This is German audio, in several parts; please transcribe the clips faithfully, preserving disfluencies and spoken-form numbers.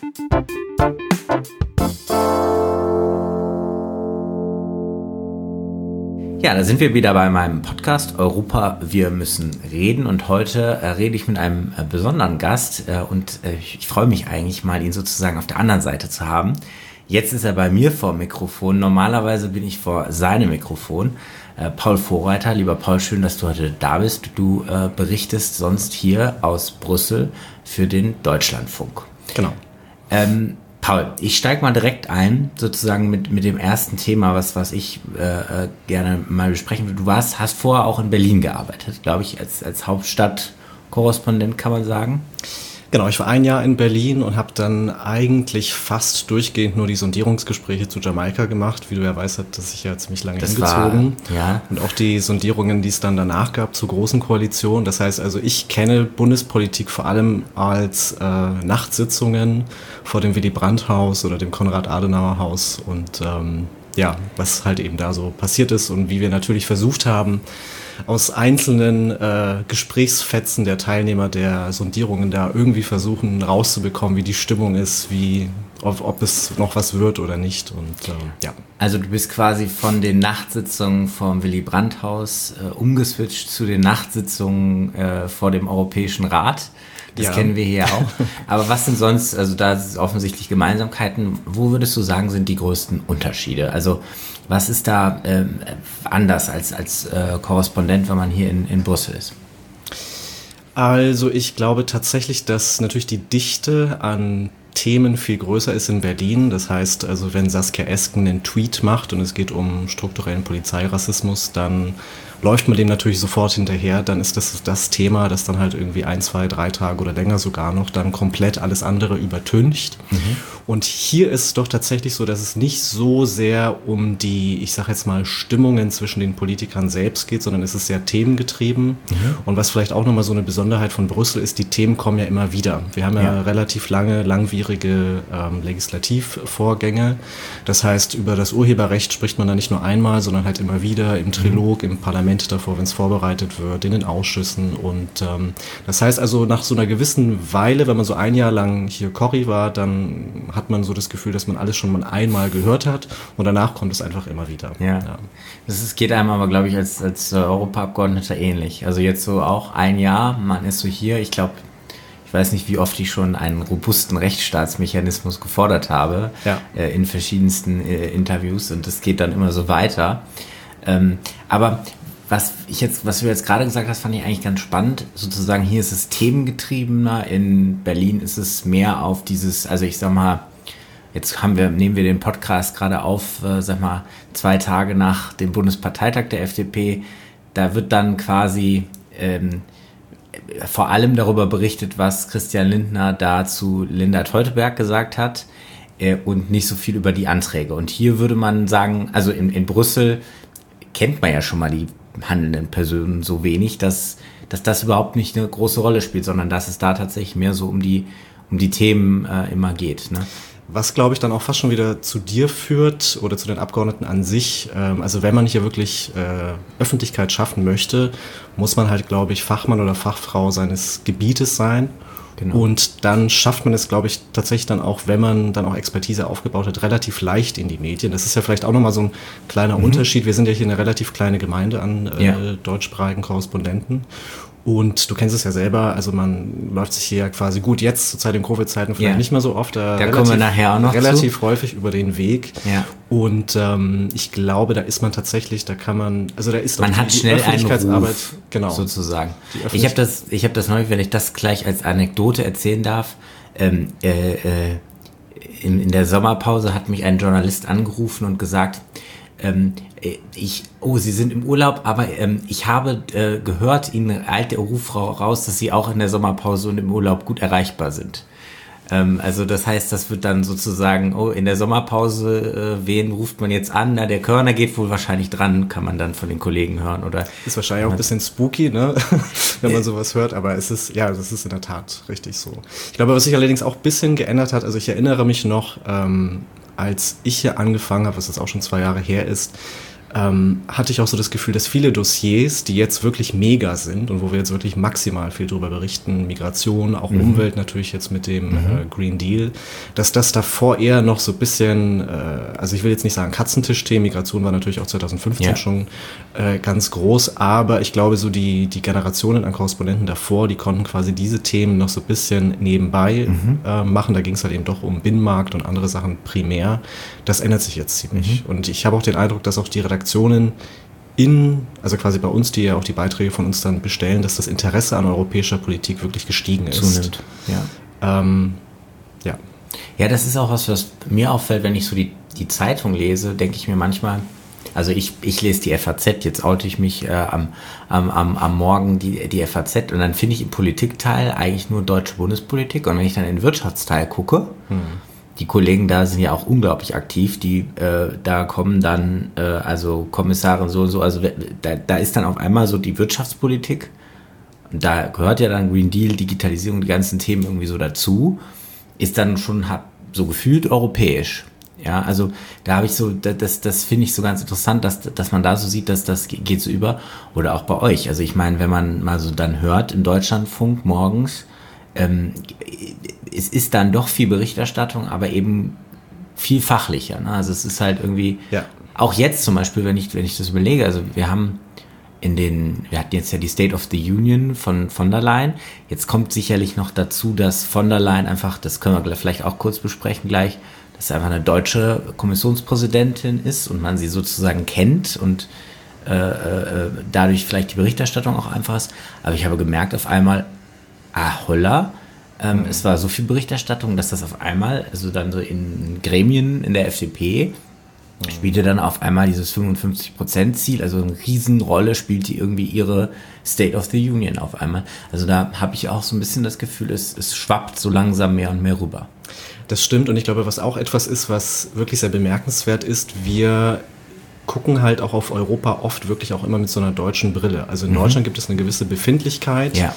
Ja, da sind wir wieder bei meinem Podcast Europa, wir müssen reden, und heute äh, rede ich mit einem äh, besonderen Gast äh, und äh, ich freue mich eigentlich mal, ihn sozusagen auf der anderen Seite zu haben. Jetzt ist er bei mir vor dem Mikrofon, normalerweise bin ich vor seinem Mikrofon. Äh, Paul Vorreiter, lieber Paul, schön, dass du heute da bist. Du äh, berichtest sonst hier aus Brüssel für den Deutschlandfunk. Genau. Ähm, Paul, ich steige mal direkt ein, sozusagen mit, mit dem ersten Thema, was, was ich äh, gerne mal besprechen will. Du warst, hast vorher auch in Berlin gearbeitet, glaube ich, als, als Hauptstadtkorrespondent, kann man sagen. Genau, ich war ein Jahr in Berlin und habe dann eigentlich fast durchgehend nur die Sondierungsgespräche zu Jamaika gemacht. Wie du ja weißt, hat das sich ja ziemlich lange das hingezogen. War, ja. Und auch die Sondierungen, die es dann danach gab zur Großen Koalition. Das heißt also, ich kenne Bundespolitik vor allem als äh, Nachtsitzungen vor dem Willy-Brandt-Haus oder dem Konrad-Adenauer-Haus und ähm, ja, was halt eben da so passiert ist und wie wir natürlich versucht haben, aus einzelnen äh, Gesprächsfetzen der Teilnehmer der Sondierungen da irgendwie versuchen rauszubekommen, wie die Stimmung ist, wie ob, ob es noch was wird oder nicht. Und ähm, ja. Also du bist quasi von den Nachtsitzungen vom Willy-Brandt-Haus äh, umgeswitcht zu den Nachtsitzungen äh, vor dem Europäischen Rat. Das ja. kennen wir hier auch. Aber was sind sonst, also da sind offensichtlich Gemeinsamkeiten, wo würdest du sagen, sind die größten Unterschiede? Also was ist da ähm, anders als, als äh, Korrespondent, wenn man hier in, in Brüssel ist? Also ich glaube tatsächlich, dass natürlich die Dichte an Themen viel größer ist in Berlin. Das heißt, also wenn Saskia Esken einen Tweet macht und es geht um strukturellen Polizeirassismus, dann läuft man dem natürlich sofort hinterher, dann ist das das Thema, das dann halt irgendwie ein, zwei, drei Tage oder länger sogar noch dann komplett alles andere übertüncht. Mhm. Und hier ist es doch tatsächlich so, dass es nicht so sehr um die, ich sag jetzt mal, Stimmungen zwischen den Politikern selbst geht, sondern es ist sehr themengetrieben. Mhm. Und was vielleicht auch nochmal so eine Besonderheit von Brüssel ist, die Themen kommen ja immer wieder. Wir haben ja, ja relativ lange, langwierige ähm, Legislativvorgänge. Das heißt, über das Urheberrecht spricht man da nicht nur einmal, sondern halt immer wieder im Trilog, mhm. im Parlament davor, wenn es vorbereitet wird, in den Ausschüssen. Und ähm, das heißt also, nach so einer gewissen Weile, wenn man so ein Jahr lang hier Corrie war, dann hat man so das Gefühl, dass man alles schon mal einmal gehört hat und danach kommt es einfach immer wieder. Ja, ja. Das ist, geht einem aber, glaube ich, als, als Europaabgeordneter ähnlich. Also jetzt so auch ein Jahr, man ist so hier, ich glaube, ich weiß nicht, wie oft ich schon einen robusten Rechtsstaatsmechanismus gefordert habe, ja. äh, in verschiedensten äh, Interviews, und das geht dann immer so weiter. Ähm, aber Was ich jetzt, was du jetzt gerade gesagt hast, fand ich eigentlich ganz spannend. Sozusagen hier ist es themengetriebener, in Berlin ist es mehr auf dieses, also ich sag mal, jetzt haben wir, nehmen wir den Podcast gerade auf, äh, sag mal, zwei Tage nach dem Bundesparteitag der F D P. Da wird dann quasi ähm, vor allem darüber berichtet, was Christian Lindner da zu Linda Teuteberg gesagt hat, äh, und nicht so viel über die Anträge. Und hier würde man sagen, also in, in Brüssel kennt man ja schon mal die handelnden Personen so wenig, dass, dass das überhaupt nicht eine große Rolle spielt, sondern dass es da tatsächlich mehr so um die, um die Themen äh, immer geht. Ne? Was, glaube ich, dann auch fast schon wieder zu dir führt oder zu den Abgeordneten an sich. Ähm, also wenn man hier wirklich äh, Öffentlichkeit schaffen möchte, muss man halt, glaube ich, Fachmann oder Fachfrau seines Gebietes sein. Genau. Und dann schafft man es, glaube ich, tatsächlich dann auch, wenn man dann auch Expertise aufgebaut hat, relativ leicht in die Medien. Das ist ja vielleicht auch nochmal so ein kleiner mhm. Unterschied. Wir sind ja hier eine relativ kleine Gemeinde an äh, ja. deutschsprachigen Korrespondenten. Und du kennst es ja selber, also man läuft sich hier quasi gut jetzt zur Zeit in Covid-Zeiten vielleicht ja. nicht mehr so oft, äh, da relativ, kommen wir nachher auch noch relativ zu. häufig über den Weg. Ja. Und ähm, ich glaube, da ist man tatsächlich, da kann man, also da ist man auch hat die, schnell die Öffentlichkeitsarbeit, einen Ruf, genau, sozusagen. Ich habe das, ich habe das neulich, wenn ich das gleich als Anekdote erzählen darf. Ähm, äh, äh, in, in der Sommerpause hat mich ein Journalist angerufen und gesagt, ähm, ich, oh, Sie sind im Urlaub, aber ähm, ich habe äh, gehört, Ihnen eilt der Ruf raus, dass Sie auch in der Sommerpause und im Urlaub gut erreichbar sind. Ähm, also das heißt, das wird dann sozusagen, oh, in der Sommerpause, äh, wen ruft man jetzt an? Na, der Körner geht wohl wahrscheinlich dran, kann man dann von den Kollegen hören, oder? Ist wahrscheinlich auch ein bisschen spooky, ne, wenn man sowas hört, aber es ist, ja, das ist in der Tat richtig so. Ich glaube, was sich allerdings auch ein bisschen geändert hat, also ich erinnere mich noch, ähm, als ich hier angefangen habe, was jetzt auch schon zwei Jahre her ist, ähm, hatte ich auch so das Gefühl, dass viele Dossiers, die jetzt wirklich mega sind und wo wir jetzt wirklich maximal viel drüber berichten, Migration, auch mhm. Umwelt natürlich jetzt mit dem mhm. äh, Green Deal, dass das davor eher noch so ein bisschen, äh, also ich will jetzt nicht sagen Katzentischthemen, Migration war natürlich auch zwanzig fünfzehn ja. schon äh, ganz groß, aber ich glaube so die, die Generationen an Korrespondenten davor, die konnten quasi diese Themen noch so ein bisschen nebenbei mhm. äh, machen, da ging es halt eben doch um Binnenmarkt und andere Sachen primär. Das ändert sich jetzt ziemlich mhm. und ich habe auch den Eindruck, dass auch die Redaktionen in, also quasi bei uns, die ja auch die Beiträge von uns dann bestellen, dass das Interesse an europäischer Politik wirklich gestiegen ist. Zunimmt, ja. Ähm, ja. Ja, das ist auch was, was mir auffällt, wenn ich so die, die Zeitung lese, denke ich mir manchmal, also ich, ich lese die F A Z, jetzt oute ich mich äh, am, am, am, am Morgen die, die F A Z und dann finde ich im Politikteil eigentlich nur deutsche Bundespolitik und wenn ich dann in den Wirtschaftsteil gucke, hm. die Kollegen da sind ja auch unglaublich aktiv, die äh, da kommen dann, äh, also Kommissarin so und so, also da, da ist dann auf einmal so die Wirtschaftspolitik und da gehört ja dann Green Deal, Digitalisierung, die ganzen Themen irgendwie so dazu, ist dann schon so gefühlt europäisch. Ja, also da habe ich so, das, das finde ich so ganz interessant, dass, dass man da so sieht, dass das geht so über, oder auch bei euch. Also ich meine, wenn man mal so dann hört im Deutschlandfunk morgens, ähm, es ist dann doch viel Berichterstattung, aber eben viel fachlicher. Ne? Also es ist halt irgendwie, ja. auch jetzt zum Beispiel, wenn ich, wenn ich das überlege, also wir haben in den, wir hatten jetzt ja die State of the Union von von der Leyen. Jetzt kommt sicherlich noch dazu, dass von der Leyen einfach, das können wir vielleicht auch kurz besprechen gleich, dass sie einfach eine deutsche Kommissionspräsidentin ist und man sie sozusagen kennt und äh, äh, dadurch vielleicht die Berichterstattung auch einfach ist. Aber ich habe gemerkt auf einmal, ah, holla, ähm, mhm. es war so viel Berichterstattung, dass das auf einmal, also dann so in Gremien in der F D P, mhm. spielte dann auf einmal dieses fünfundfünfzig Prozent Ziel, also eine Riesenrolle spielt die irgendwie ihre State of the Union auf einmal. Also da habe ich auch so ein bisschen das Gefühl, es, es schwappt so langsam mehr und mehr rüber. Das stimmt und ich glaube, was auch etwas ist, was wirklich sehr bemerkenswert ist, wir gucken halt auch auf Europa oft wirklich auch immer mit so einer deutschen Brille. Also in mhm. Deutschland gibt es eine gewisse Befindlichkeit. Ja.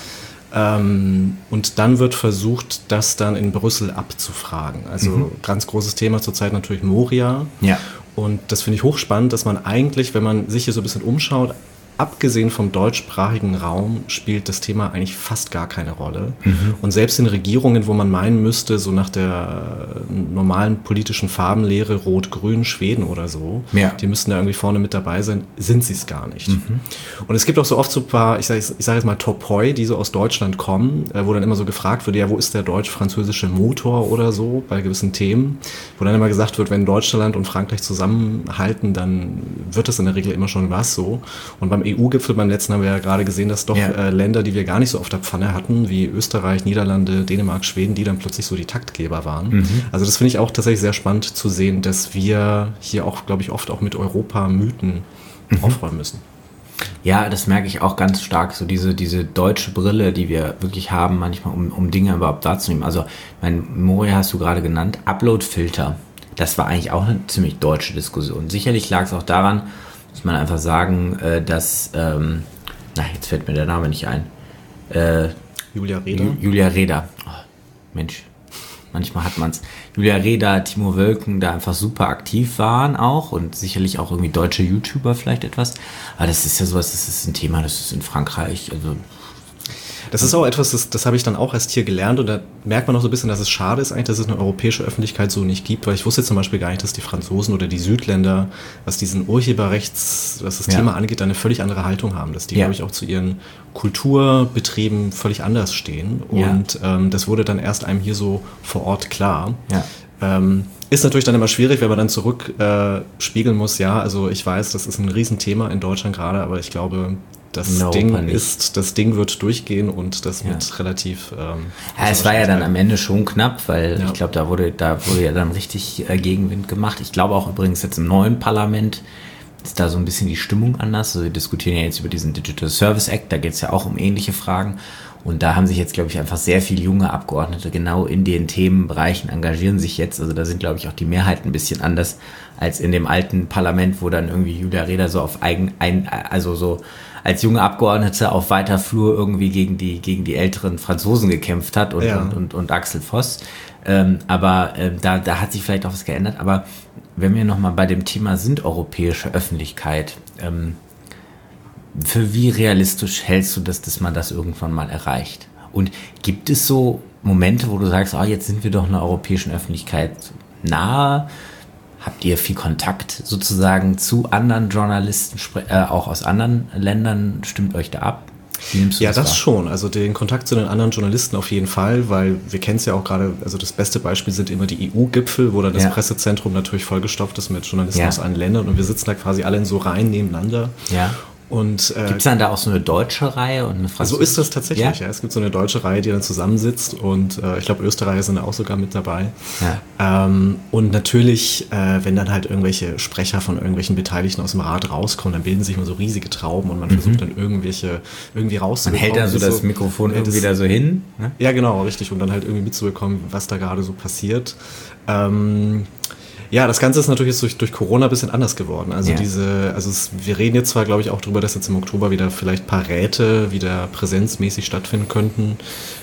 Ähm, und dann wird versucht, das dann in Brüssel abzufragen. Also mhm. ganz großes Thema zurzeit natürlich Moria. Ja. Und das finde ich hochspannend, dass man eigentlich, wenn man sich hier so ein bisschen umschaut, abgesehen vom deutschsprachigen Raum spielt das Thema eigentlich fast gar keine Rolle. Mhm. Und selbst in Regierungen, wo man meinen müsste, so nach der normalen politischen Farbenlehre, Rot-Grün, Schweden oder so, ja. die müssten da irgendwie vorne mit dabei sein, sind sie es gar nicht. Mhm. Und es gibt auch so oft so ein paar, ich sage ich sag jetzt mal Topoi, die so aus Deutschland kommen, wo dann immer so gefragt wird, ja, wo ist der deutsch-französische Motor oder so bei gewissen Themen, wo dann immer gesagt wird, wenn Deutschland und Frankreich zusammenhalten, dann wird das in der Regel immer schon was so. Und beim E U-Gipfel beim letzten haben wir ja gerade gesehen, dass doch ja. äh, Länder, die wir gar nicht so auf der Pfanne hatten, wie Österreich, Niederlande, Dänemark, Schweden, die dann plötzlich so die Taktgeber waren. Mhm. Also das finde ich auch tatsächlich sehr spannend zu sehen, dass wir hier auch, glaube ich, oft auch mit Europa-Mythen mhm. aufräumen müssen. Ja, das merke ich auch ganz stark, so diese, diese deutsche Brille, die wir wirklich haben, manchmal, um, um Dinge überhaupt wahrzunehmen. Also, mein Moria hast du gerade genannt, Upload-Filter. Das war eigentlich auch eine ziemlich deutsche Diskussion. Sicherlich lag es auch daran, muss man einfach sagen, äh, dass, ähm, na, jetzt fällt mir der Name nicht ein. Äh, Julia Reda. Ju- Julia Reda. Oh, Mensch, manchmal hat man es. Julia Reda, Timo Wölken da einfach super aktiv waren auch und sicherlich auch irgendwie deutsche YouTuber vielleicht etwas. Aber das ist ja sowas, das ist ein Thema, das ist in Frankreich, also... Das ist auch etwas, das, das habe ich dann auch erst hier gelernt und da merkt man auch so ein bisschen, dass es schade ist eigentlich, dass es eine europäische Öffentlichkeit so nicht gibt, weil ich wusste zum Beispiel gar nicht, dass die Franzosen oder die Südländer, was diesen Urheberrechts, was das ja. Thema angeht, eine völlig andere Haltung haben, dass die, ja. glaube ich, auch zu ihren Kulturbetrieben völlig anders stehen und ja. ähm, das wurde dann erst einem hier so vor Ort klar. Ja. Ähm, ist natürlich dann immer schwierig, wenn man dann zurück äh, spiegeln muss, ja, also ich weiß, das ist ein Riesenthema in Deutschland gerade, aber ich glaube, das no, Ding ist, das Ding wird durchgehen und das ja. wird relativ... Ähm, ja, es war ja dann am Ende schon knapp, weil ja. ich glaube, da wurde, da wurde ja dann richtig äh, Gegenwind gemacht. Ich glaube auch übrigens jetzt im neuen Parlament ist da so ein bisschen die Stimmung anders. Also wir diskutieren ja jetzt über diesen Digital Service Act, da geht es ja auch um ähnliche Fragen. Und da haben sich jetzt, glaube ich, einfach sehr viele junge Abgeordnete genau in den Themenbereichen engagieren sich jetzt. Also da sind, glaube ich, auch die Mehrheiten ein bisschen anders als in dem alten Parlament, wo dann irgendwie Julia Reda so auf eigen, ein, also so als junge Abgeordnete auf weiter Flur irgendwie gegen die, gegen die älteren Franzosen gekämpft hat und, ja. und, und, und Axel Voss. Ähm, aber äh, da, da hat sich vielleicht auch was geändert. Aber wenn wir nochmal bei dem Thema sind, europäische Öffentlichkeit, ähm, für wie realistisch hältst du das, dass man das irgendwann mal erreicht? Und gibt es so Momente, wo du sagst, ah, jetzt sind wir doch einer europäischen Öffentlichkeit nahe? Habt ihr viel Kontakt sozusagen zu anderen Journalisten, äh, auch aus anderen Ländern? Stimmt euch da ab? Wie nimmst du ja, das, das wahr? schon. Also den Kontakt zu den anderen Journalisten auf jeden Fall, weil wir kennen es ja auch gerade, also das beste Beispiel sind immer die E U-Gipfel, wo dann das ja. Pressezentrum natürlich vollgestopft ist mit Journalisten ja. aus allen Ländern und wir sitzen da quasi alle in so Reihen nebeneinander. Ja. Und, äh, gibt es dann da auch so eine deutsche Reihe und eine französische? So ist das tatsächlich, ja. ja. Es gibt so eine deutsche Reihe, die dann zusammensitzt und äh, ich glaube, Österreicher sind da auch sogar mit dabei. Ja. Ähm, und natürlich, äh, wenn dann halt irgendwelche Sprecher von irgendwelchen Beteiligten aus dem Rat rauskommen, dann bilden sich immer so riesige Trauben und man mhm. versucht dann irgendwelche irgendwie rauszubekommen. Man hält da so das Mikrofon irgendwie das, da so hin. Ne? Ja, genau, richtig. Und dann halt irgendwie mitzubekommen, was da gerade so passiert. Ähm, Ja, das Ganze ist natürlich jetzt durch, durch Corona ein bisschen anders geworden. Also ja. diese, also es, wir reden jetzt zwar, glaube ich, auch darüber, dass jetzt im Oktober wieder vielleicht ein paar Räte wieder präsenzmäßig stattfinden könnten.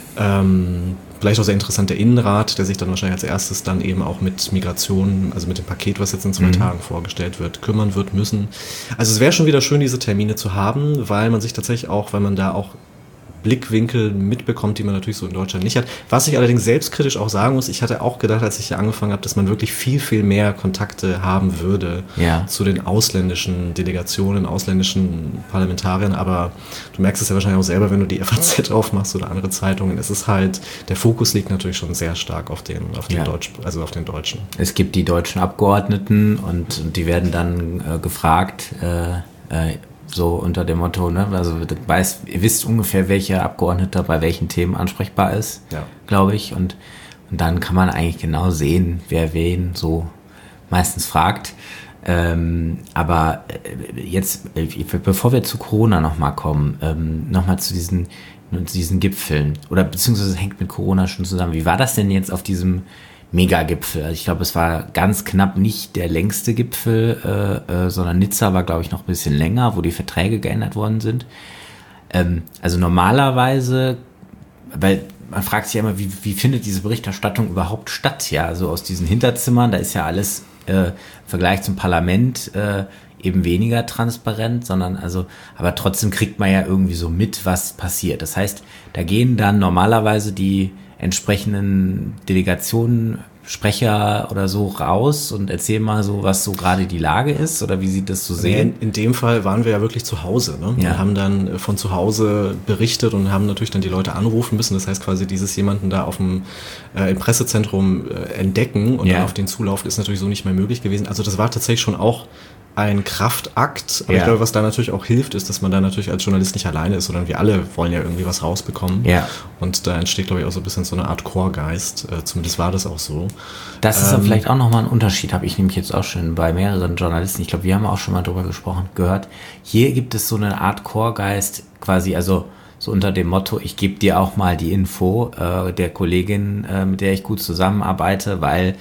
Ähm, vielleicht auch sehr interessanter Innenrat, der sich dann wahrscheinlich als erstes dann eben auch mit Migration, also mit dem Paket, was jetzt in zwei mhm. Tagen vorgestellt wird, kümmern wird müssen. Also es wäre schon wieder schön, diese Termine zu haben, weil man sich tatsächlich auch, weil man da auch Blickwinkel mitbekommt, die man natürlich so in Deutschland nicht hat. Was ich allerdings selbstkritisch auch sagen muss, ich hatte auch gedacht, als ich hier angefangen habe, dass man wirklich viel, viel mehr Kontakte haben würde ja. zu den ausländischen Delegationen, ausländischen Parlamentariern, aber du merkst es ja wahrscheinlich auch selber, wenn du die F A Z aufmachst oder andere Zeitungen. Es ist halt, der Fokus liegt natürlich schon sehr stark auf den, auf den ja. Deutsch, also auf den Deutschen. Es gibt die deutschen Abgeordneten und, und die werden dann äh, gefragt, äh, äh, so unter dem Motto, ne, also weiß, ihr wisst ungefähr, welcher Abgeordneter bei welchen Themen ansprechbar ist, ja. glaube ich. Und, und dann kann man eigentlich genau sehen, wer wen so meistens fragt. Ähm, aber jetzt, bevor wir zu Corona nochmal kommen, ähm, nochmal zu diesen, zu diesen Gipfeln, oder beziehungsweise hängt mit Corona schon zusammen. Wie war das denn jetzt auf diesem Megagipfel? Also ich glaube, es war ganz knapp nicht der längste Gipfel, äh, äh, sondern Nizza war, glaube ich, noch ein bisschen länger, wo die Verträge geändert worden sind. Ähm, also normalerweise, weil man fragt sich ja immer, wie, wie findet diese Berichterstattung überhaupt statt? Ja, also aus diesen Hinterzimmern, da ist ja alles äh, im Vergleich zum Parlament äh, eben weniger transparent, sondern also, aber trotzdem kriegt man ja irgendwie so mit, was passiert. Das heißt, da gehen dann normalerweise die entsprechenden Delegationen, Sprecher oder so raus und erzählen mal so, was so gerade die Lage ist oder wie sie das so sehen. In, in dem Fall waren wir ja wirklich zu Hause, ne? Ja. Wir haben dann von zu Hause berichtet und haben natürlich dann die Leute anrufen müssen. Das heißt quasi dieses jemanden da auf dem äh, im Pressezentrum äh, entdecken und ja. dann auf den zulaufen ist natürlich so nicht mehr möglich gewesen. Also das war tatsächlich schon auch ein Kraftakt, aber ja. ich glaube, was da natürlich auch hilft, ist, dass man da natürlich als Journalist nicht alleine ist, sondern wir alle wollen ja irgendwie was rausbekommen. Ja. Und da entsteht, glaube ich, auch so ein bisschen so eine Art Chorgeist. Äh, zumindest war das auch so. Das ist ähm, dann vielleicht auch nochmal ein Unterschied, habe ich nämlich jetzt auch schon bei mehreren Journalisten, ich glaube, wir haben auch schon mal drüber gesprochen, gehört. Hier gibt es so eine Art Chorgeist, quasi, also so unter dem Motto, ich gebe dir auch mal die Info äh, der Kollegin, äh, mit der ich gut zusammenarbeite, weil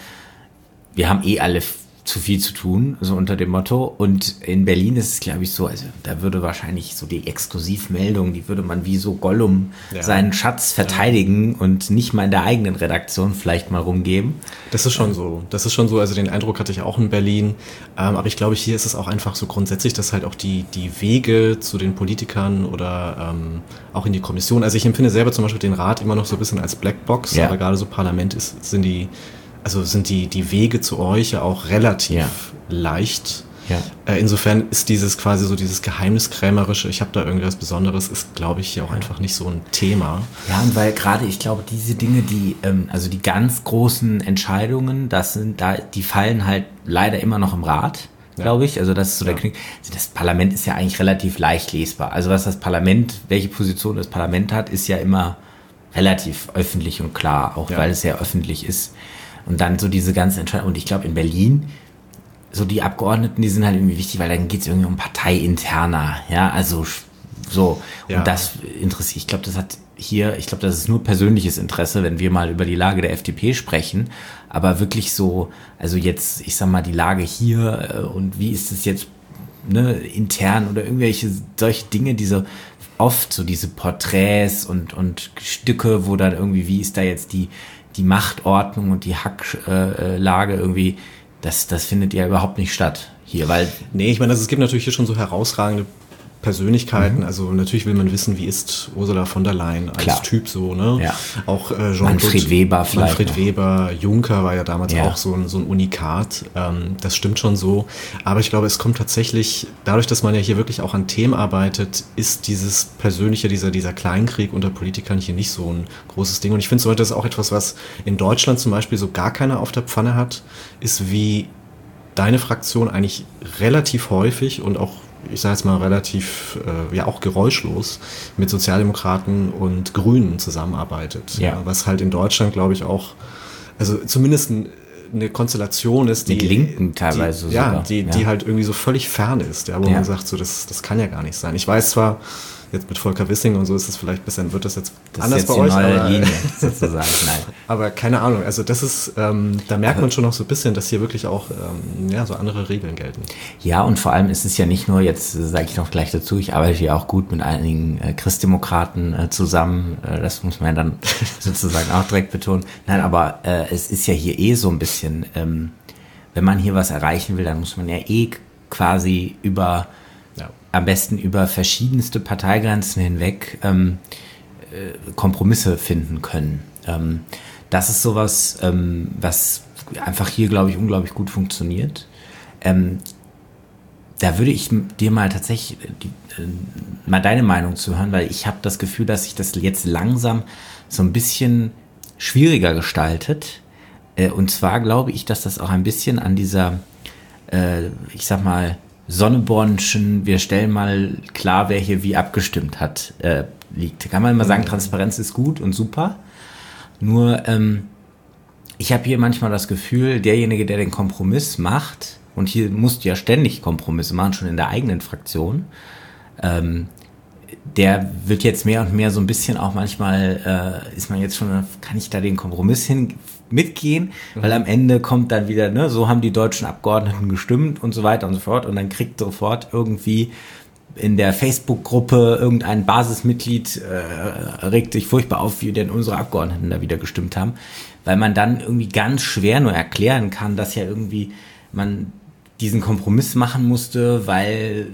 wir haben eh alle zu viel zu tun, so unter dem Motto. Und in Berlin ist es, glaube ich, so, also da würde wahrscheinlich so die Exklusivmeldung, die würde man wie so Gollum ja. seinen Schatz verteidigen ja. und nicht mal in der eigenen Redaktion vielleicht mal rumgeben. Das ist schon ähm. so. Das ist schon so. Also den Eindruck hatte ich auch in Berlin. Ähm, aber ich glaube, hier ist es auch einfach so grundsätzlich, dass halt auch die, die Wege zu den Politikern oder ähm, auch in die Kommission, also ich empfinde selber zum Beispiel den Rat immer noch so ein bisschen als Blackbox, ja. aber gerade so Parlament ist, sind die Also sind die, die Wege zu euch ja auch relativ ja. leicht. Ja. Äh, insofern ist dieses quasi so dieses Geheimniskrämerische, ich habe da irgendwas Besonderes, ist, glaube ich, hier auch einfach nicht so ein Thema. Ja, und weil gerade, ich glaube, diese Dinge, die, ähm, also die ganz großen Entscheidungen, das sind da, die fallen halt leider immer noch im Rat, ja. glaube ich. Also das ist so der ja. Knick. Das Parlament ist ja eigentlich relativ leicht lesbar. Also was das Parlament, welche Position das Parlament hat, ist ja immer relativ öffentlich und klar, auch ja. weil es ja öffentlich ist. Und dann so diese ganze Entscheidung, und ich glaube in Berlin, so die Abgeordneten, die sind halt irgendwie wichtig, weil dann geht es irgendwie um parteiinterner, ja, also so. Ja. Und das interessiert, ich glaube, das hat hier, ich glaube, das ist nur persönliches Interesse, wenn wir mal über die Lage der F D P sprechen, aber wirklich so, also jetzt, ich sag mal, die Lage hier und wie ist es jetzt, ne, intern oder irgendwelche solche Dinge, diese oft so diese Porträts und, und Stücke, wo dann irgendwie, wie ist da jetzt die die Machtordnung und die Hacklage irgendwie, das, das findet ja überhaupt nicht statt hier, weil... Nee, ich meine, also es gibt natürlich hier schon so herausragende Persönlichkeiten, mhm. also natürlich will man wissen, wie ist Ursula von der Leyen als Klar. Typ so, ne? Ja. Auch äh, Jean Manfred Weber vielleicht. Manfred noch. Weber, Juncker war ja damals ja. auch so ein, so ein Unikat, ähm, das stimmt schon so, aber ich glaube, es kommt tatsächlich, dadurch, dass man ja hier wirklich auch an Themen arbeitet, ist dieses persönliche, dieser, dieser Kleinkrieg unter Politikern hier nicht so ein großes Ding und ich finde, das ist auch etwas, was in Deutschland zum Beispiel so gar keiner auf der Pfanne hat, ist wie deine Fraktion eigentlich relativ häufig und auch ich sage jetzt mal relativ, äh, ja auch geräuschlos mit Sozialdemokraten und Grünen zusammenarbeitet. Ja. Ja, was halt in Deutschland, glaube ich, auch, also zumindest ein, eine Konstellation ist, die... Mit Linken teilweise die, ja, sogar. Die, ja, die halt irgendwie so völlig fern ist, ja, wo ja. man sagt, so das, das kann ja gar nicht sein. Ich weiß zwar, jetzt mit Volker Wissing und so ist es vielleicht ein bisschen, wird das jetzt das anders ist jetzt bei euch. Die neue aber, Linie, sozusagen. Nein. Aber keine Ahnung, also das ist, ähm, da merkt man schon noch so ein bisschen, dass hier wirklich auch ähm, ja, so andere Regeln gelten. Ja, und vor allem ist es ja nicht nur, jetzt sage ich noch gleich dazu, ich arbeite ja auch gut mit einigen äh, Christdemokraten äh, zusammen, äh, das muss man ja dann sozusagen auch direkt betonen. Nein, aber äh, es ist ja hier eh so ein bisschen, ähm, wenn man hier was erreichen will, dann muss man ja eh quasi über... Ja. am besten über verschiedenste Parteigrenzen hinweg ähm, äh, Kompromisse finden können. Ähm, das ist sowas, ähm, was einfach hier, glaube ich, unglaublich gut funktioniert. Ähm, da würde ich dir mal tatsächlich die, äh, mal deine Meinung zu hören, weil ich habe das Gefühl, dass sich das jetzt langsam so ein bisschen schwieriger gestaltet. Äh, und zwar glaube ich, dass das auch ein bisschen an dieser, äh, ich sag mal, Sonnebornschen, wir stellen mal klar, wer hier wie abgestimmt hat, äh, liegt. Kann man immer sagen, Transparenz ist gut und super. Nur, ähm, ich habe hier manchmal das Gefühl, derjenige, der den Kompromiss macht, und hier musst du ja ständig Kompromisse machen, schon in der eigenen Fraktion, ähm, der wird jetzt mehr und mehr so ein bisschen auch manchmal, äh, ist man jetzt schon, kann ich da den Kompromiss hin mitgehen, mhm. weil am Ende kommt dann wieder, ne, so haben die deutschen Abgeordneten gestimmt und so weiter und so fort und dann kriegt sofort irgendwie in der Facebook-Gruppe irgendein Basismitglied äh, regt sich furchtbar auf, wie denn unsere Abgeordneten da wieder gestimmt haben, weil man dann irgendwie ganz schwer nur erklären kann, dass ja irgendwie man diesen Kompromiss machen musste, weil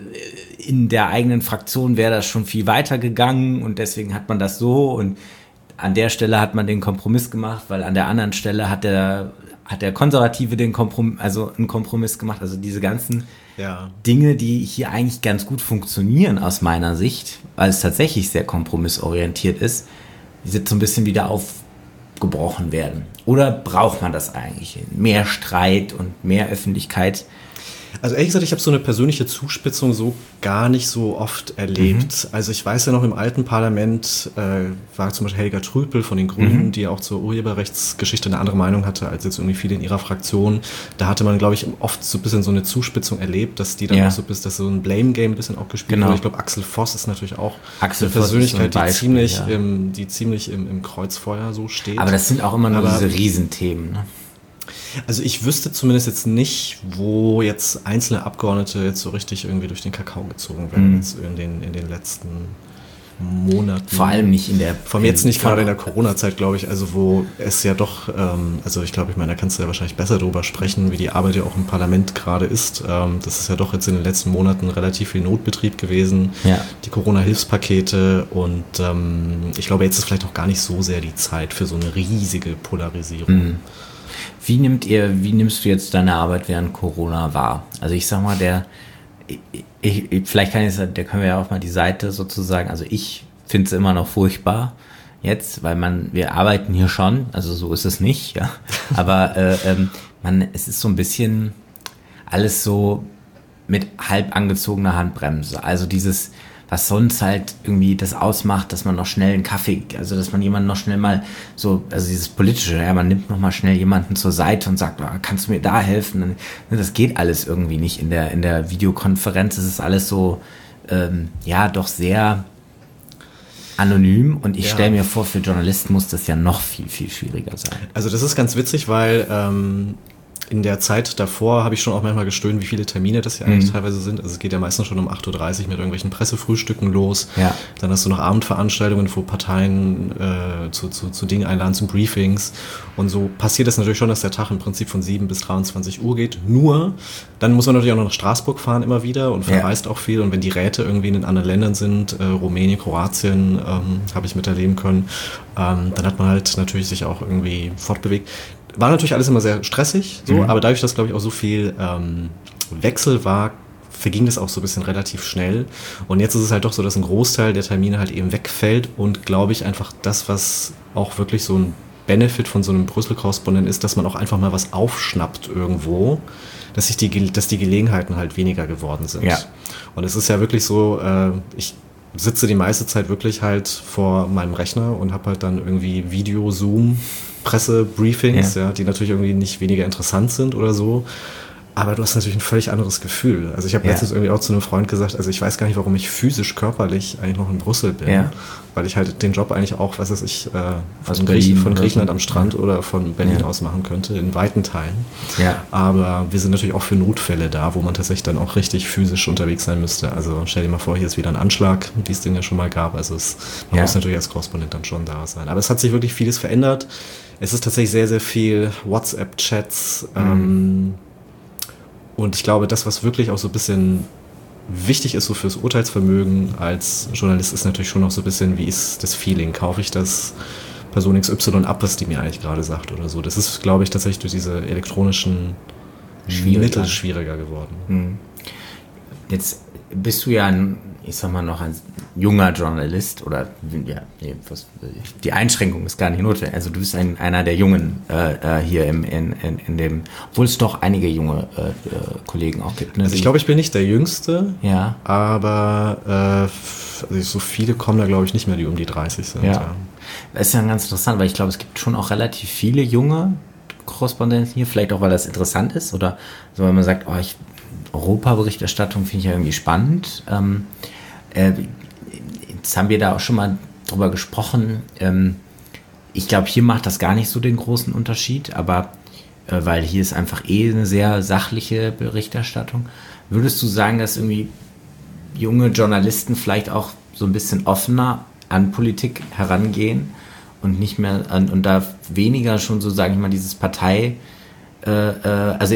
in der eigenen Fraktion wäre das schon viel weiter gegangen und deswegen hat man das so und an der Stelle hat man den Kompromiss gemacht, weil an der anderen Stelle hat der hat der Konservative den Kompromiss, also einen Kompromiss gemacht. Also diese ganzen ja. Dinge, die hier eigentlich ganz gut funktionieren aus meiner Sicht, weil es tatsächlich sehr kompromissorientiert ist, die jetzt so ein bisschen wieder aufgebrochen werden. Oder braucht man das eigentlich? Mehr Streit und mehr Öffentlichkeit? Also ehrlich gesagt, ich habe so eine persönliche Zuspitzung so gar nicht so oft erlebt. Mhm. Also ich weiß ja noch, im alten Parlament äh, war zum Beispiel Helga Trüpel von den Grünen, mhm. die ja auch zur Urheberrechtsgeschichte eine andere Meinung hatte als jetzt irgendwie viele in ihrer Fraktion. Da hatte man, glaube ich, oft so ein bisschen so eine Zuspitzung erlebt, dass die dann ja. auch so bis, dass so ein Blame-Game ein bisschen auch gespielt genau. wurde. Ich glaube, Axel Voss ist natürlich auch Axel eine Persönlichkeit, so ein Beispiel, die ziemlich, ja. im, die ziemlich im, im Kreuzfeuer so steht. Aber das sind auch immer nur Aber, diese Riesenthemen, ne? Also ich wüsste zumindest jetzt nicht, wo jetzt einzelne Abgeordnete jetzt so richtig irgendwie durch den Kakao gezogen werden, mhm. jetzt in den, in den letzten Monaten. Vor allem nicht in der... Vor allem jetzt nicht gerade in der Corona-Zeit, glaube ich, also wo es ja doch, ähm, also ich glaube, ich meine, da kannst du ja wahrscheinlich besser drüber sprechen, wie die Arbeit ja auch im Parlament gerade ist. Ähm, das ist ja doch jetzt in den letzten Monaten relativ viel Notbetrieb gewesen, ja. die Corona-Hilfspakete und ähm, ich glaube, jetzt ist vielleicht auch gar nicht so sehr die Zeit für so eine riesige Polarisierung. Mhm. Wie nimmt ihr, wie nimmst du jetzt deine Arbeit während Corona wahr? Also ich sag mal, der, ich, ich, vielleicht kann ich, der können wir ja auch mal die Seite sozusagen, also ich finde es immer noch furchtbar jetzt, weil man, wir arbeiten hier schon, also so ist es nicht, ja, aber äh, ähm, man, es ist so ein bisschen alles so mit halb angezogener Handbremse, also dieses, was sonst halt irgendwie das ausmacht, dass man noch schnell einen Kaffee, also dass man jemanden noch schnell mal so, also dieses Politische, ja, man nimmt noch mal schnell jemanden zur Seite und sagt, oh, kannst du mir da helfen? Das geht alles irgendwie nicht in der in der Videokonferenz. Es ist alles so, ähm, ja, doch sehr anonym und ich ja. stelle mir vor, für Journalisten muss das ja noch viel, viel schwieriger sein. Also das ist ganz witzig, weil ähm in der Zeit davor habe ich schon auch manchmal gestöhnt, wie viele Termine das ja eigentlich Mhm. teilweise sind. Also es geht ja meistens schon um acht Uhr dreißig mit irgendwelchen Pressefrühstücken los. Ja. Dann hast du noch Abendveranstaltungen, wo Parteien äh, zu, zu, zu Dingen einladen, zu Briefings. Und so passiert es natürlich schon, dass der Tag im Prinzip von sieben bis dreiundzwanzig Uhr geht. Nur, dann muss man natürlich auch noch nach Straßburg fahren immer wieder und verreist ja. auch viel. Und wenn die Räte irgendwie in anderen Ländern sind, äh, Rumänien, Kroatien, ähm, habe ich miterleben können, ähm, dann hat man halt natürlich sich auch irgendwie fortbewegt. War natürlich alles immer sehr stressig, so, mhm. aber dadurch, dass, glaube ich, auch so viel ähm, Wechsel war, verging das auch so ein bisschen relativ schnell. Und jetzt ist es halt doch so, dass ein Großteil der Termine halt eben wegfällt und, glaube ich, einfach das, was auch wirklich so ein Benefit von so einem Brüssel-Korrespondent ist, dass man auch einfach mal was aufschnappt irgendwo, dass sich die, dass die Gelegenheiten halt weniger geworden sind. Ja. Und es ist ja wirklich so, äh, ich sitze die meiste Zeit wirklich halt vor meinem Rechner und habe halt dann irgendwie Video, Zoom, Pressebriefings, ja. ja, die natürlich irgendwie nicht weniger interessant sind oder so. Aber du hast natürlich ein völlig anderes Gefühl. Also ich habe ja. letztens irgendwie auch zu einem Freund gesagt, also ich weiß gar nicht, warum ich physisch, körperlich eigentlich noch in Brüssel bin. Ja. Weil ich halt den Job eigentlich auch, was weiß ich, äh, von, Berlin, von Griechenland am Strand ja. oder von Berlin ja. aus machen könnte, in weiten Teilen. Ja. Aber wir sind natürlich auch für Notfälle da, wo man tatsächlich dann auch richtig physisch unterwegs sein müsste. Also stell dir mal vor, hier ist wieder ein Anschlag, die es den ja schon mal gab. Also es, man ja. muss natürlich als Korrespondent dann schon da sein. Aber es hat sich wirklich vieles verändert. Es ist tatsächlich sehr, sehr viel WhatsApp-Chats, mhm. ähm, und ich glaube, das, was wirklich auch so ein bisschen wichtig ist so fürs Urteilsvermögen als Journalist, ist natürlich schon noch so ein bisschen, wie ist das Feeling? Kaufe ich das Person X Y ab, was die mir eigentlich gerade sagt oder so? Das ist, glaube ich, tatsächlich durch diese elektronischen schwieriger. Mittel schwieriger geworden. Mhm. Jetzt bist du ja ein, ich sag mal noch ein junger Journalist oder ja, was, die Einschränkung ist gar nicht notwendig. Also du bist ein, einer der Jungen äh, hier im, in, in, in dem, obwohl es doch einige junge äh, Kollegen auch gibt. Ne? Also ich glaube, ich bin nicht der Jüngste, ja. aber äh, also so viele kommen da, glaube ich, nicht mehr, die um die dreißig sind. Ja. Ja. Das ist ja ganz interessant, weil ich glaube, es gibt schon auch relativ viele junge Korrespondenten hier, vielleicht auch, weil das interessant ist oder so, wenn man sagt, oh, ich Europa-Berichterstattung finde ich ja irgendwie spannend. Ähm, äh, jetzt haben wir da auch schon mal drüber gesprochen. Ähm, ich glaube, hier macht das gar nicht so den großen Unterschied, aber äh, weil hier ist einfach eh eine sehr sachliche Berichterstattung. Würdest du sagen, dass irgendwie junge Journalisten vielleicht auch so ein bisschen offener an Politik herangehen und nicht mehr an, und da weniger schon so, sage ich mal, dieses Partei, äh, äh, also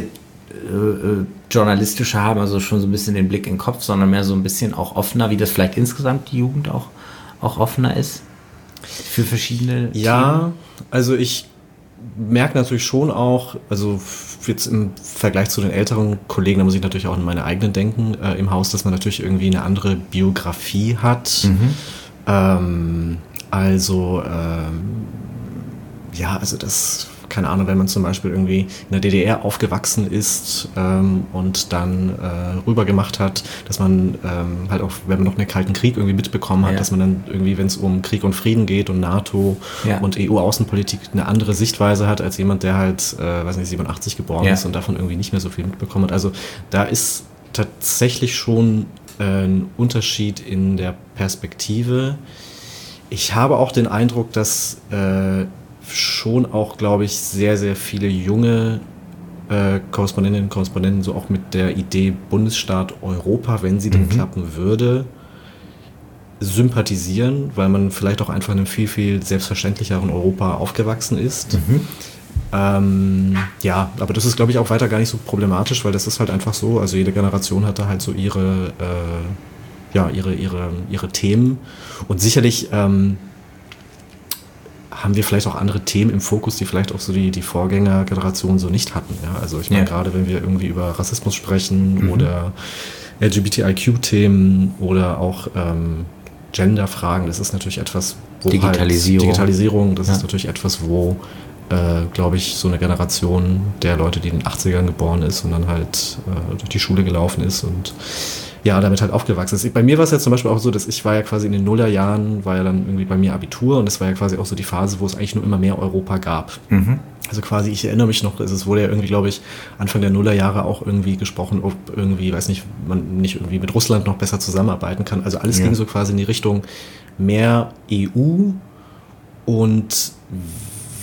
Äh, journalistische haben, also schon so ein bisschen den Blick in den Kopf, sondern mehr so ein bisschen auch offener, wie das vielleicht insgesamt die Jugend auch, auch offener ist für verschiedene Ja, Themen? Also ich merke natürlich schon auch, also jetzt im Vergleich zu den älteren Kollegen, da muss ich natürlich auch an meine eigenen denken, äh, im Haus, dass man natürlich irgendwie eine andere Biografie hat. Mhm. Ähm, also ähm, ja, also das keine Ahnung, wenn man zum Beispiel irgendwie in der D D R aufgewachsen ist ähm, und dann äh, rüber gemacht hat, dass man ähm, halt auch, wenn man noch einen Kalten Krieg irgendwie mitbekommen hat, ja. dass man dann irgendwie, wenn es um Krieg und Frieden geht und NATO ja. und E U-Außenpolitik eine andere Sichtweise hat, als jemand, der halt, äh, weiß nicht, siebenundachtzig geboren ja. ist und davon irgendwie nicht mehr so viel mitbekommen hat. Also da ist tatsächlich schon äh, ein Unterschied in der Perspektive. Ich habe auch den Eindruck, dass äh, schon auch, glaube ich, sehr, sehr viele junge äh, Korrespondentinnen und Korrespondenten so auch mit der Idee Bundesstaat Europa, wenn sie denn mhm. klappen würde, sympathisieren, weil man vielleicht auch einfach in einem viel, viel selbstverständlicheren Europa aufgewachsen ist. Mhm. Ähm, ja, aber das ist, glaube ich, auch weiter gar nicht so problematisch, weil das ist halt einfach so, also jede Generation hatte halt so ihre, äh, ja, ihre, ihre, ihre Themen und sicherlich ähm, haben wir vielleicht auch andere Themen im Fokus, die vielleicht auch so die, die Vorgängergenerationen so nicht hatten. Ja? Also ich meine, ja. gerade wenn wir irgendwie über Rassismus sprechen mhm. oder L G B T I Q-Themen oder auch ähm, Gender-Fragen, das ist natürlich etwas, wo Digitalisierung, halt, Digitalisierung das ja. ist natürlich etwas, wo, äh, glaube ich, so eine Generation der Leute, die in den achtzigern geboren ist und dann halt äh, durch die Schule gelaufen ist und ja, damit halt aufgewachsen ist. Bei mir war es ja zum Beispiel auch so, dass ich war ja quasi in den Nullerjahren, war ja dann irgendwie bei mir Abitur und das war ja quasi auch so die Phase, wo es eigentlich nur immer mehr Europa gab. Mhm. Also quasi, ich erinnere mich noch, es wurde ja irgendwie, glaube ich, Anfang der Nullerjahre auch irgendwie gesprochen, ob irgendwie, weiß nicht, man nicht irgendwie mit Russland noch besser zusammenarbeiten kann. Also alles ja. ging so quasi in die Richtung mehr E U und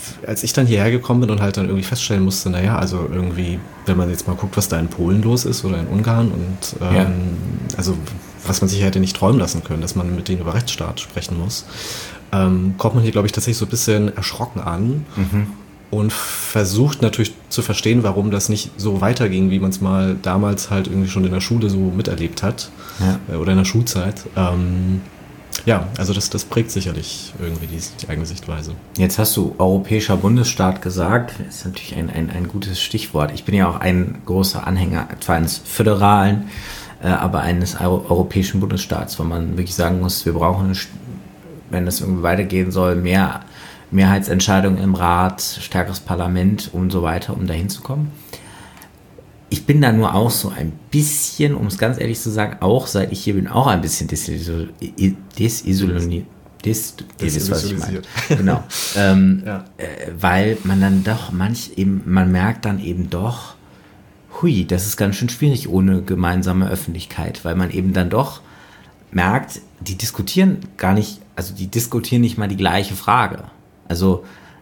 als ich dann hierher gekommen bin und halt dann irgendwie feststellen musste, naja, also irgendwie, wenn man jetzt mal guckt, was da in Polen los ist oder in Ungarn und ähm, ja. also was man sich hätte nicht träumen lassen können, dass man mit denen über Rechtsstaat sprechen muss, ähm, kommt man hier, glaube ich, tatsächlich so ein bisschen erschrocken an mhm. und versucht natürlich zu verstehen, warum das nicht so weiterging, wie man es mal damals halt irgendwie schon in der Schule so miterlebt hat ja. oder in der Schulzeit. Ähm, Ja, also das, das prägt sicherlich irgendwie die, die eigene Sichtweise. Jetzt hast du europäischer Bundesstaat gesagt, das ist natürlich ein, ein, ein gutes Stichwort. Ich bin ja auch ein großer Anhänger zwar eines föderalen, äh, aber eines europäischen Bundesstaats, weil man wirklich sagen muss, wir brauchen, wenn das irgendwie weitergehen soll, mehr Mehrheitsentscheidungen im Rat, stärkeres Parlament und so weiter, um dahin zu kommen. Ich bin da nur auch so ein bisschen, um es ganz ehrlich zu sagen, auch seit ich hier bin, auch ein bisschen desillusioniert. Des, des, was ich meine. Genau. ähm, ja. äh, weil man dann doch manch eben, man merkt dann eben doch, hui, das ist ganz schön schwierig ohne gemeinsame Öffentlichkeit, weil man eben dann doch merkt, die diskutieren gar nicht, also die diskutieren nicht mal die gleiche Frage. Also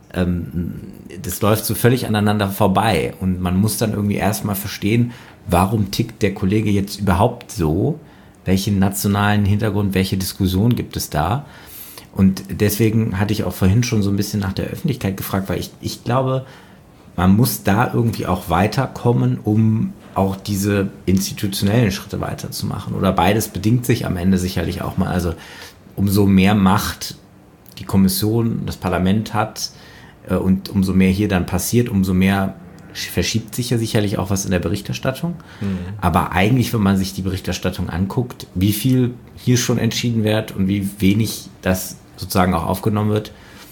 das läuft so völlig aneinander vorbei und man muss dann irgendwie erstmal verstehen, warum tickt der Kollege jetzt überhaupt so, welchen nationalen Hintergrund, welche Diskussion gibt es da, und deswegen hatte ich auch vorhin schon so ein bisschen nach der Öffentlichkeit gefragt, weil ich, ich glaube, man muss da irgendwie auch weiterkommen, um auch diese institutionellen Schritte weiterzumachen, oder beides bedingt sich am Ende sicherlich auch mal, also umso mehr Macht die Kommission, das Parlament hat, und umso mehr hier dann passiert, umso mehr verschiebt sich ja sicherlich auch was in der Berichterstattung. Mhm. Aber eigentlich, wenn man sich die Berichterstattung anguckt, wie viel hier schon entschieden wird und wie wenig das sozusagen auch aufgenommen wird,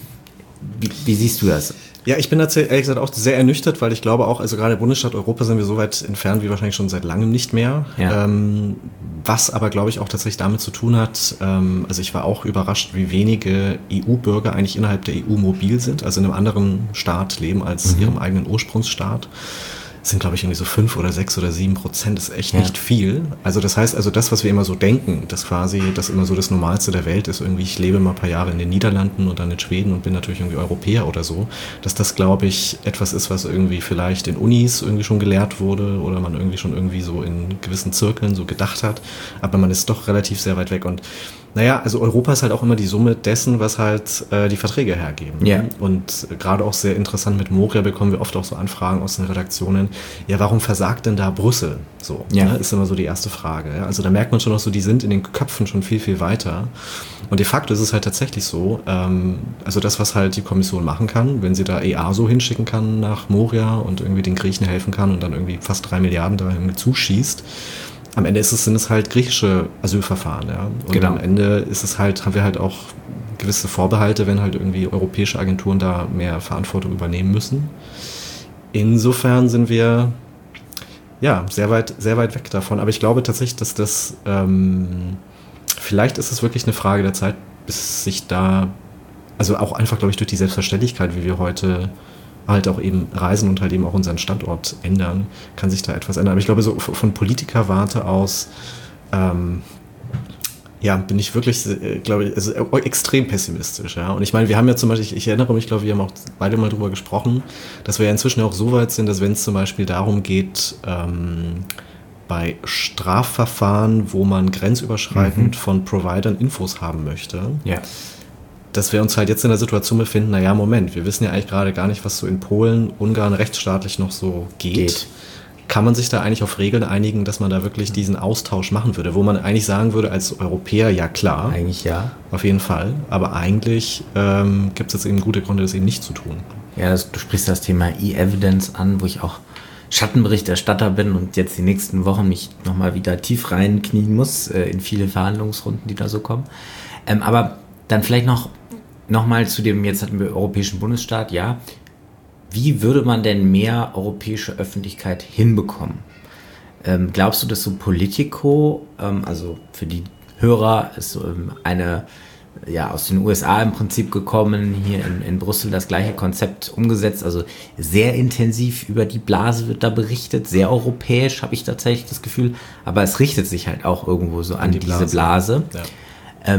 wie, wie siehst du das? Ja, ich bin da ehrlich gesagt auch sehr ernüchtert, weil ich glaube auch, also gerade Bundesstaat Europa sind wir so weit entfernt wie wahrscheinlich schon seit langem nicht mehr. Ja. Ähm, was aber, glaube ich, auch tatsächlich damit zu tun hat, ähm, also ich war auch überrascht, wie wenige E U-Bürger eigentlich innerhalb der E U mobil sind, also in einem anderen Staat leben als mhm. ihrem eigenen Ursprungsstaat. Das sind, glaube ich, irgendwie so fünf oder sechs oder sieben Prozent, das ist echt ja. nicht viel. Also das heißt, also das, was wir immer so denken, dass quasi das immer so das Normalste der Welt ist, irgendwie ich lebe mal ein paar Jahre in den Niederlanden und dann in Schweden und bin natürlich irgendwie Europäer oder so, dass das, glaube ich, etwas ist, was irgendwie vielleicht in Unis irgendwie schon gelehrt wurde oder man irgendwie schon irgendwie so in gewissen Zirkeln so gedacht hat, aber man ist doch relativ sehr weit weg. Und naja, also Europa ist halt auch immer die Summe dessen, was halt äh, die Verträge hergeben. Ja. Und äh, gerade auch sehr interessant mit Moria bekommen wir oft auch so Anfragen aus den Redaktionen, ja, warum versagt denn da Brüssel? So, ja. ne, ist immer so die erste Frage. Ja? Also da merkt man schon noch so, die sind in den Köpfen schon viel, viel weiter. Und de facto ist es halt tatsächlich so, ähm, also das, was halt die Kommission machen kann, wenn sie da E A S O hinschicken kann nach Moria und irgendwie den Griechen helfen kann und dann irgendwie fast drei Milliarden da irgendwie zuschießt, am Ende ist es, sind es halt griechische Asylverfahren, ja. Und genau. am Ende ist es halt, haben wir halt auch gewisse Vorbehalte, wenn halt irgendwie europäische Agenturen da mehr Verantwortung übernehmen müssen. Insofern sind wir ja sehr weit, sehr weit weg davon. Aber ich glaube tatsächlich, dass das ähm, vielleicht ist es wirklich eine Frage der Zeit, bis sich da, also auch einfach, glaube ich, durch die Selbstverständlichkeit, wie wir heute halt auch eben reisen und halt eben auch unseren Standort ändern, kann sich da etwas ändern. Aber ich glaube, so von Politikerwarte aus ähm, ja, bin ich wirklich, äh, glaube ich, also extrem pessimistisch. Ja. Und ich meine, wir haben ja zum Beispiel, ich, ich erinnere mich, glaube ich, wir haben auch beide mal drüber gesprochen, dass wir ja inzwischen auch so weit sind, dass wenn es zum Beispiel darum geht, ähm, bei Strafverfahren, wo man grenzüberschreitend mhm. von Providern Infos haben möchte, ja. dass wir uns halt jetzt in der Situation befinden, naja, Moment, wir wissen ja eigentlich gerade gar nicht, was so in Polen, Ungarn rechtsstaatlich noch so geht. geht. Kann man sich da eigentlich auf Regeln einigen, dass man da wirklich diesen Austausch machen würde, wo man eigentlich sagen würde, als Europäer, ja klar. Eigentlich ja. Auf jeden Fall. Aber eigentlich ähm, gibt es jetzt eben gute Gründe, das eben nicht zu tun. Ja, das, du sprichst das Thema E-Evidence an, wo ich auch Schattenberichterstatter bin und jetzt die nächsten Wochen mich nochmal wieder tief reinknien muss äh, in viele Verhandlungsrunden, die da so kommen. Ähm, aber dann vielleicht noch Nochmal zu dem, jetzt hatten wir europäischen Bundesstaat, ja. Wie würde man denn mehr europäische Öffentlichkeit hinbekommen? Ähm, glaubst du, dass so Politico, ähm, also für die Hörer ist ähm, eine, ja, aus den U S A im Prinzip gekommen, hier in, in Brüssel das gleiche Konzept umgesetzt, also sehr intensiv über die Blase wird da berichtet, sehr europäisch, habe ich tatsächlich das Gefühl, aber es richtet sich halt auch irgendwo so an, an die diese Blase. Blase. Ja. Ähm,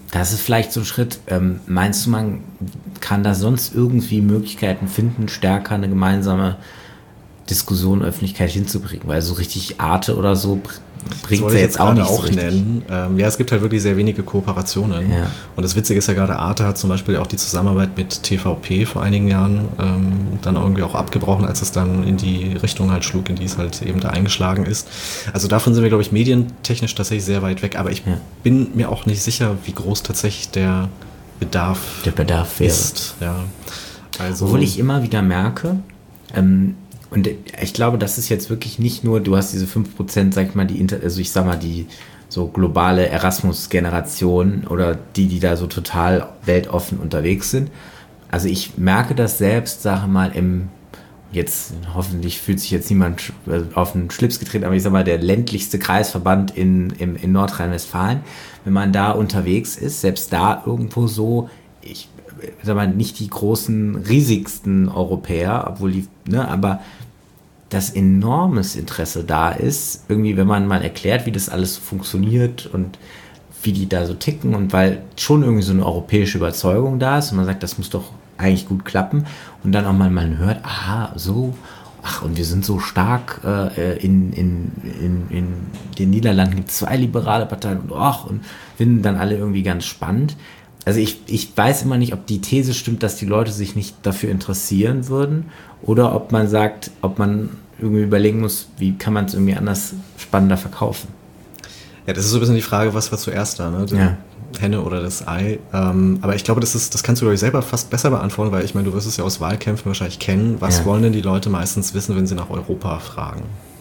das ist vielleicht so ein Schritt. Ähm, meinst du, man kann da sonst irgendwie Möglichkeiten finden, stärker eine gemeinsame Diskussion, Öffentlichkeit hinzubringen? Weil so richtig Arte oder so bringt es ja jetzt auch nicht auch so richtig. Nennen. Ähm, ja, es gibt halt wirklich sehr wenige Kooperationen. Ja. Und das Witzige ist ja gerade, Arte hat zum Beispiel auch die Zusammenarbeit mit T V P vor einigen Jahren ähm, dann irgendwie auch abgebrochen, als es dann in die Richtung halt schlug, in die es halt eben da eingeschlagen ist. Also davon sind wir, glaube ich, medientechnisch tatsächlich sehr weit weg. Aber ich ja. bin mir auch nicht sicher, wie groß tatsächlich der Bedarf, der Bedarf wäre. ist. Ja. Also, Obwohl ich immer wieder merke, ähm, und ich glaube, das ist jetzt wirklich nicht nur, du hast diese fünf Prozent, sag ich mal, die, Inter- also ich sag mal, die so globale Erasmus-Generation oder die, die da so total weltoffen unterwegs sind. Also ich merke das selbst, sage mal, im, jetzt hoffentlich fühlt sich jetzt niemand auf den Schlips getreten, aber ich sag mal, der ländlichste Kreisverband in, in, in Nordrhein-Westfalen, wenn man da unterwegs ist, selbst da irgendwo so, ich sag mal, nicht die großen, riesigsten Europäer, obwohl die, ne, aber dass enormes Interesse da ist, irgendwie, wenn man mal erklärt, wie das alles funktioniert und wie die da so ticken und weil schon irgendwie so eine europäische Überzeugung da ist und man sagt, das muss doch eigentlich gut klappen und dann auch mal man hört, aha, so, ach, und wir sind so stark äh, in, in, in, in den Niederlanden gibt es zwei liberale Parteien und ach, und finden dann alle irgendwie ganz spannend. Also ich, ich weiß immer nicht, ob die These stimmt, dass die Leute sich nicht dafür interessieren würden oder ob man sagt, ob man irgendwie überlegen muss, wie kann man es irgendwie anders spannender verkaufen. Ja, das ist so ein bisschen die Frage, was war zuerst da, ne? Die Ja. Henne oder das Ei. Ähm, aber ich glaube, das ist, das kannst du, glaube ich, selber fast besser beantworten, weil ich meine, du wirst es ja aus Wahlkämpfen wahrscheinlich kennen. Was Ja. wollen denn die Leute meistens wissen, wenn sie nach Europa fragen?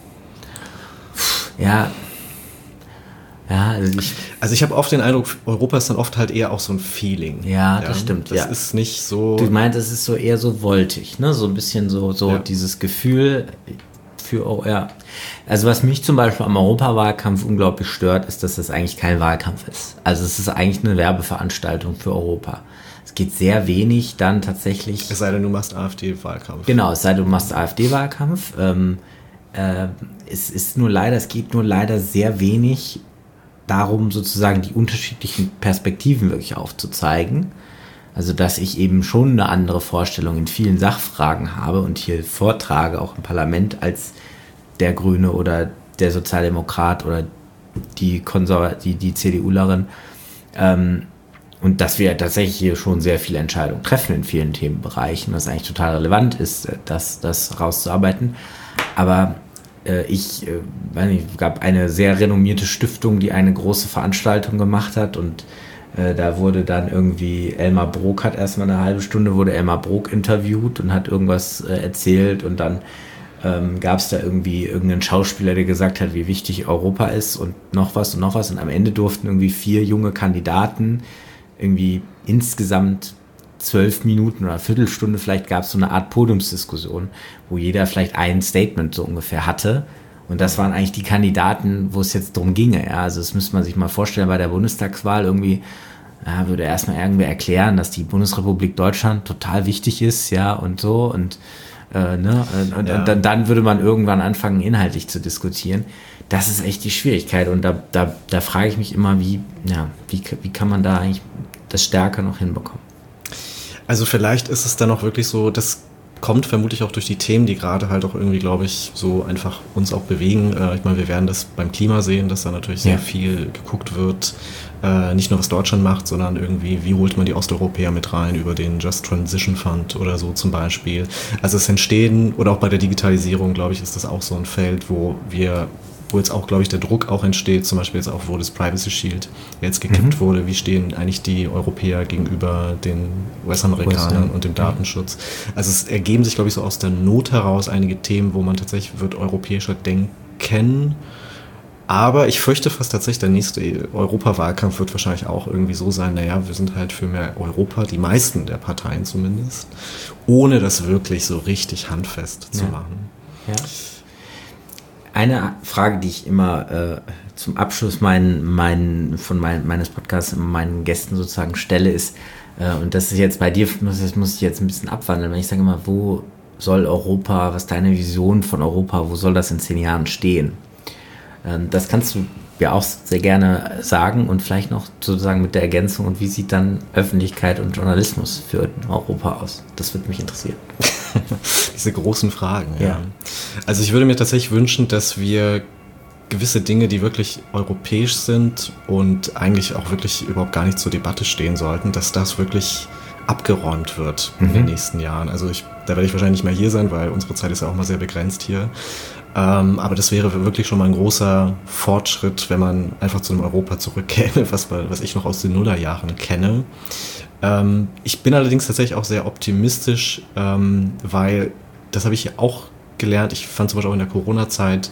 Ja, ja, also ich... Also ich habe oft den Eindruck, Europa ist dann oft halt eher auch so ein Feeling. Ja, das stimmt, Das ja. ist nicht so... Du meinst, es ist so eher so woltig, ne? So ein bisschen so, so Ja. dieses Gefühl für, oh, ja. Also was mich zum Beispiel am Europawahlkampf unglaublich stört, ist, dass das eigentlich kein Wahlkampf ist. Also es ist eigentlich eine Werbeveranstaltung für Europa. Es geht sehr wenig dann tatsächlich... Es sei denn, du machst AfD-Wahlkampf. Genau, es sei denn, du machst AfD-Wahlkampf. Ähm, äh, es ist nur leider, es geht nur leider sehr wenig darum, sozusagen die unterschiedlichen Perspektiven wirklich aufzuzeigen. Also, dass ich eben schon eine andere Vorstellung in vielen Sachfragen habe und hier vortrage, auch im Parlament, als der Grüne oder der Sozialdemokrat oder die, Konserva- die, die CDUlerin. Ähm, und dass wir tatsächlich hier schon sehr viele Entscheidungen treffen in vielen Themenbereichen, was eigentlich total relevant ist, das, das rauszuarbeiten. Aber äh, ich, äh, weiß nicht, es gab eine sehr renommierte Stiftung, die eine große Veranstaltung gemacht hat und äh, da wurde dann irgendwie, Elmar Brok hat erstmal eine halbe Stunde, wurde Elmar Brok interviewt und hat irgendwas äh, erzählt und dann ähm, gab es da irgendwie irgendeinen Schauspieler, der gesagt hat, wie wichtig Europa ist und noch was und noch was und am Ende durften irgendwie vier junge Kandidaten irgendwie insgesamt zwölf Minuten oder eine Viertelstunde, vielleicht gab es so eine Art Podiumsdiskussion, wo jeder vielleicht ein Statement so ungefähr hatte. Und das waren eigentlich die Kandidaten, wo es jetzt drum ginge. Ja. Also das müsste man sich mal vorstellen, bei der Bundestagswahl irgendwie ja, würde erstmal irgendwer erklären, dass die Bundesrepublik Deutschland total wichtig ist, ja, und so. Und, äh, ne? und, Ja. und dann, dann würde man irgendwann anfangen, inhaltlich zu diskutieren. Das ist echt die Schwierigkeit. Und da, da, da frage ich mich immer, wie, ja, wie, wie kann man da eigentlich das stärker noch hinbekommen? Also vielleicht ist es dann auch wirklich so, das kommt vermutlich auch durch die Themen, die gerade halt auch irgendwie, glaube ich, so einfach uns auch bewegen. Äh, ich meine, wir werden das beim Klima sehen, dass da natürlich sehr Ja. viel geguckt wird. Äh, nicht nur, was Deutschland macht, sondern irgendwie, wie holt man die Osteuropäer mit rein über den Just Transition Fund oder so zum Beispiel. Also es entstehen, oder auch bei der Digitalisierung, glaube ich, ist das auch so ein Feld, wo wir wo jetzt auch, glaube ich, der Druck auch entsteht, zum Beispiel jetzt auch, wo das Privacy Shield jetzt gekippt Mhm. wurde, wie stehen eigentlich die Europäer gegenüber den U S-Amerikanern U S A. und dem Datenschutz. Also es ergeben sich, glaube ich, so aus der Not heraus einige Themen, wo man tatsächlich wird europäischer denken. Aber ich fürchte fast tatsächlich, der nächste Europawahlkampf wird wahrscheinlich auch irgendwie so sein, naja, wir sind halt für mehr Europa, die meisten der Parteien zumindest, ohne das wirklich so richtig handfest zu Ja. machen. Ja. Eine Frage, die ich immer äh, zum Abschluss mein, mein, von mein, meines Podcasts meinen Gästen sozusagen stelle, ist, äh, und das ist jetzt bei dir, das muss ich jetzt ein bisschen abwandeln, wenn ich sage immer, wo soll Europa, was ist deine Vision von Europa, wo soll das in zehn Jahren stehen? Ähm, das kannst du wir auch sehr gerne sagen und vielleicht noch sozusagen mit der Ergänzung, und wie sieht dann Öffentlichkeit und Journalismus für Europa aus? Das würde mich interessieren. Diese großen Fragen, ja. ja. Also ich würde mir tatsächlich wünschen, dass wir gewisse Dinge, die wirklich europäisch sind und eigentlich auch wirklich überhaupt gar nicht zur Debatte stehen sollten, dass das wirklich abgeräumt wird mhm. in den nächsten Jahren. Also ich, da werde ich wahrscheinlich nicht mehr hier sein, weil unsere Zeit ist ja auch mal sehr begrenzt hier. Ähm, aber das wäre wirklich schon mal ein großer Fortschritt, wenn man einfach zu einem Europa zurückkäme, was, was ich noch aus den Nullerjahren kenne. Ähm, ich bin allerdings tatsächlich auch sehr optimistisch, ähm, weil, das habe ich auch gelernt, ich fand zum Beispiel auch in der Corona-Zeit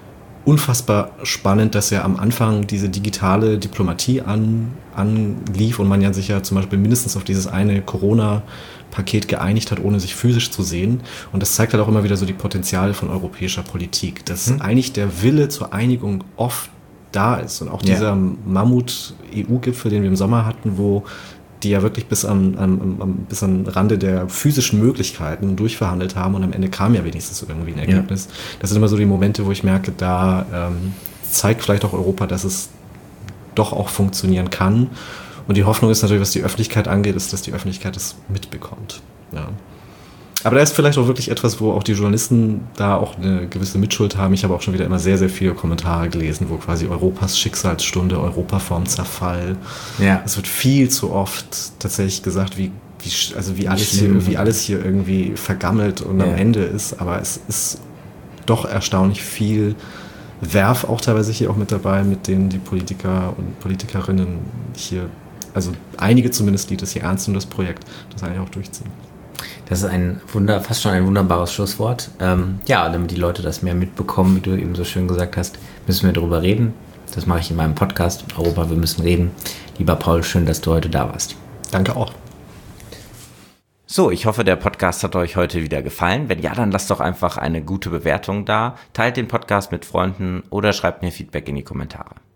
unfassbar spannend, dass ja am Anfang diese digitale Diplomatie an, anlief und man ja sich ja zum Beispiel mindestens auf dieses eine Corona-Paket geeinigt hat, ohne sich physisch zu sehen. Und das zeigt halt auch immer wieder so die Potenziale von europäischer Politik, dass hm. eigentlich der Wille zur Einigung oft da ist. Und auch ja. dieser Mammut-E U-Gipfel, den wir im Sommer hatten, wo die ja wirklich bis am, am, am, bis am Rande der physischen Möglichkeiten durchverhandelt haben und am Ende kam ja wenigstens irgendwie ein Ergebnis. Ja. Das sind immer so die Momente, wo ich merke, da ähm, zeigt vielleicht auch Europa, dass es doch auch funktionieren kann. Und die Hoffnung ist natürlich, was die Öffentlichkeit angeht, ist, dass die Öffentlichkeit das mitbekommt. Ja. Aber da ist vielleicht auch wirklich etwas, wo auch die Journalisten da auch eine gewisse Mitschuld haben. Ich habe auch schon wieder immer sehr, sehr viele Kommentare gelesen, wo quasi Europas Schicksalsstunde, Europa vorm Zerfall. Ja. Es wird viel zu oft tatsächlich gesagt, wie, wie, also wie, alles hier, wie alles hier irgendwie vergammelt und ja. am Ende ist. Aber es ist doch erstaunlich viel Werf auch teilweise hier auch mit dabei, mit denen die Politiker und Politikerinnen hier, also einige zumindest, die das hier ernst nehmen, das Projekt, das eigentlich auch durchziehen. Das ist ein Wunder, fast schon ein wunderbares Schlusswort. Ähm, ja, damit die Leute das mehr mitbekommen, wie du eben so schön gesagt hast, müssen wir darüber reden. Das mache ich in meinem Podcast Europa, wir müssen reden. Lieber Paul, schön, dass du heute da warst. Danke auch. So, ich hoffe, der Podcast hat euch heute wieder gefallen. Wenn ja, dann lasst doch einfach eine gute Bewertung da, teilt den Podcast mit Freunden oder schreibt mir Feedback in die Kommentare.